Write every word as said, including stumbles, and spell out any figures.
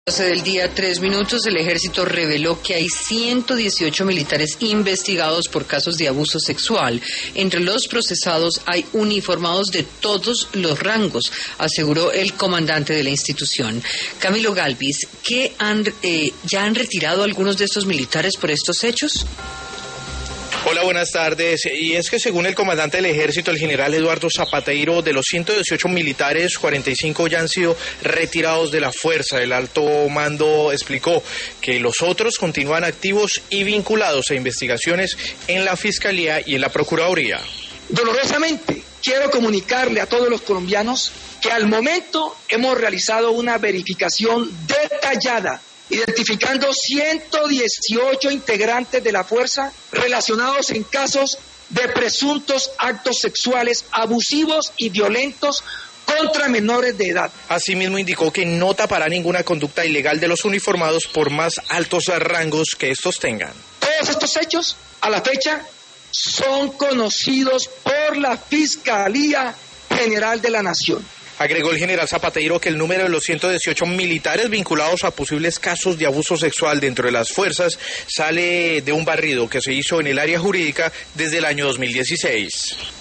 doce del día, tres minutos, el ejército reveló que hay ciento dieciocho militares investigados por casos de abuso sexual. Entre los procesados hay uniformados de todos los rangos, aseguró el comandante de la institución. Camilo Galvis, ¿qué han, eh, ¿ya han retirado algunos de estos militares por estos hechos? Hola, buenas tardes. Y es que según el comandante del ejército, el general Eduardo Zapateiro, de los ciento dieciocho militares, cuarenta y cinco ya han sido retirados de la fuerza. El alto mando explicó que los otros continúan activos y vinculados a investigaciones en la Fiscalía y en la Procuraduría. Dolorosamente, quiero comunicarle a todos los colombianos que al momento hemos realizado una verificación detallada identificando ciento dieciocho integrantes de la fuerza relacionados en casos de presuntos actos sexuales abusivos y violentos contra menores de edad. Asimismo indicó que no tapará ninguna conducta ilegal de los uniformados por más altos rangos que estos tengan. Todos estos hechos, a la fecha, son conocidos por la Fiscalía General de la Nación. Agregó el general Zapateiro que el número de los ciento dieciocho militares vinculados a posibles casos de abuso sexual dentro de las fuerzas sale de un barrido que se hizo en el área jurídica desde el año dos mil dieciséis.